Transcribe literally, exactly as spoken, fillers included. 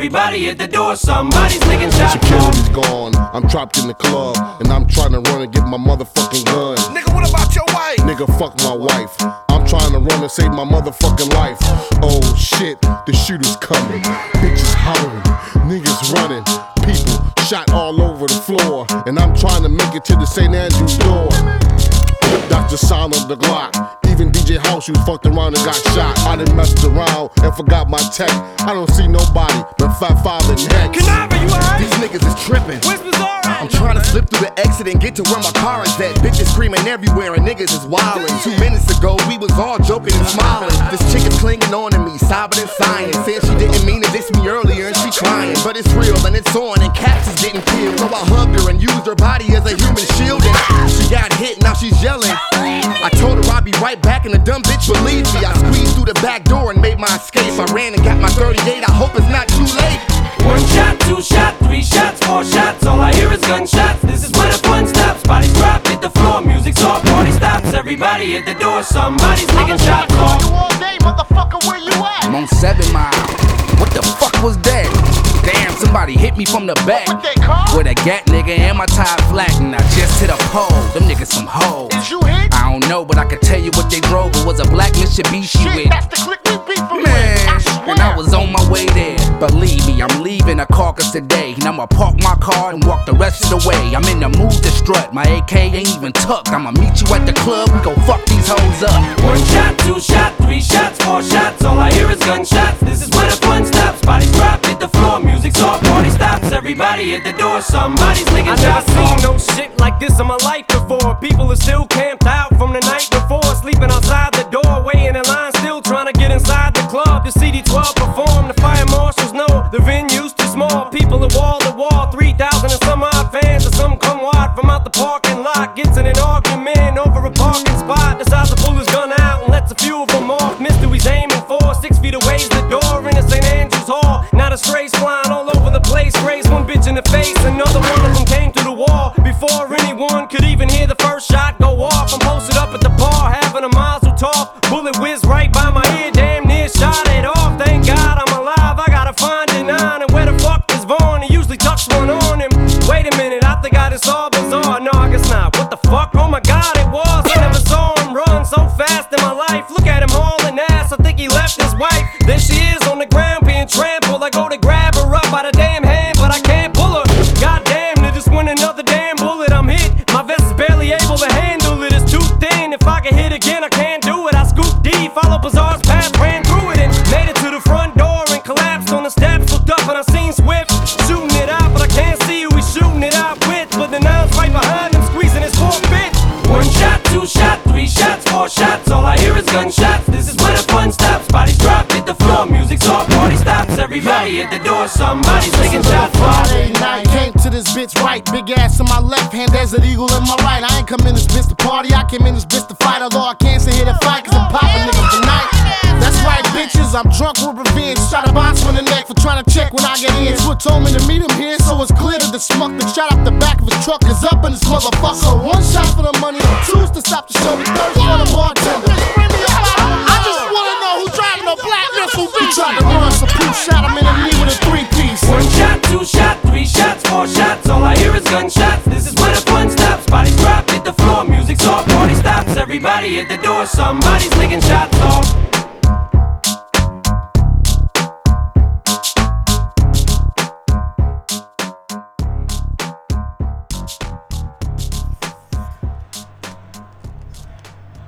Everybody at the door, somebody's licking shots. Security's gone, I'm trapped in the club, and I'm trying to run and get my motherfucking gun. Nigga, what about your wife? Nigga, fuck my wife. I'm trying to run and save my motherfucking life. Oh shit, the shooter's coming. Bitches hollering, niggas running, people shot all over the floor, and I'm trying to make it to the Saint Andrew's door. That's the sound of the Glock. Even D J House, you fucked around and got shot. I done messed around and forgot my tech. I don't see nobody but Fat Five and Hex. Canava, you alright? These niggas is tripping. Where's Bizarre? I'm trying to slip through the exit and get to where my car is at. Bitches screaming everywhere and niggas is wildin'. Two minutes ago, we was all joking and smiling. This chick is clinging on to me, sobbing and sighing. Said she didn't mean to diss me earlier and she crying. But it's real and it's on and Caps is getting killed. So I hugged her and used her body as a human shield. And she got hit, now she's yelling. I told her I'd be right back and the dumb bitch believed me. I squeezed through the back door and made my escape. I ran and got my thirty-eight, I hope it's not too late. One shot, two shot, three shots, four shots. All I hear is gunshots. This is where the fun stops. Bodies drop, hit the floor, music's off, party stops. Everybody at the door, somebody's taking shots off. You all day, motherfucker, where you at? I'm on seven mile. What the fuck was that? Damn, somebody hit me from the back. What they call? With a gat nigga and my tie flat, and I just hit a pole. Them niggas some hoes. Is you hit? I don't know, but I can tell you what they drove. It was a black Mitsubishi Shit, with. that's the click we beat from Man, I swear. and I was on my way there. Believe me, I'm leaving a carcass today. And I'ma park my car and walk the rest of the way. I'm in the mood to strut, my A K ain't even tucked. I'ma meet you at the club, we gon' fuck these hoes up. One shot, two shot, three shots, four shots. All I hear is gunshots. This is where the fun stops. Bodies drop, hit the floor, music's off, party stops. Everybody at the door, somebody's licking shots. I never seen no shit like this in my life before. People are still camped out from the night before, sleeping outside the door, waiting in line, still trying to get inside the club. The C D twelve perform, the fire marshals know the venue's too small. People are wall to wall, three thousand and some odd fans, or some come wide from out the parking lot. Gets in an argument over a parking spot, decides to pull his gun out and lets a few of them off. Missed who he's aiming for, six feet away's the door in the Saint Andrew's Hall. Now the strays flying all over the place, raised one bitch in the face, another one of them came through the wall. Before anyone could even hear the first shot go off, I'm posted up at the bar, having a mazel talk. Bullet whizzed right by my ear, damn near shot it off. Thank God I'm alive, I gotta find a nine. And where the fuck is Vaughn? He usually tucks one on him. Wait a minute, I think I just saw Bizarre. No, I guess not. What the fuck? Oh my God, it was. I never saw him run so fast in my life. Look at him hauling ass, I think he left his wife. There she is on the ground being trampled. I go to grab her up by the damn hand, but I can't pull her. God damn, there just went another damn bullet. I'm hit, my vest is barely able to handle it. It's too thin, if I can hit again I can't do it. I scooped D, followed Bizarre's path, ran through it and made it to the front door and collapsed on the steps. Looked up and I seen Swift shooting it out, but I can't see who he's shooting it out with. But the nine's right behind him, squeezing his four bit. One shot, two shot, three shots, four shots. All I hear is gunshots. This is where the fun stops. Bodies drop, hit the floor, music's off, party stops. Everybody at the door, somebody's taking shots. Friday night, came to this bitch right, big ass in my left hand, Desert Eagle in my right. I ain't come in this bitch to party, I came in this bitch to fight. Although I can't sit here to fight, cause I'm popping niggas tonight. That's right, bitches, I'm drunk with revenge. Shot a box on the neck for trying to check when I get in. Switch told me to meet him here, so it's clear that the smuck that shot up the back of his truck is up in this motherfucker. So one shot for the money, two's to stop the show, the third for the bartender. I just wanna know who's driving a black missile. He tried to run, so Pooh shot him in the knee with a three-piece. One shot, two shot, three shots, four shots. All I hear is gunshots. This is where the fun stops. Bodies drop, hit the floor, music's off, party stops. Everybody at the door, somebody's licking shots off.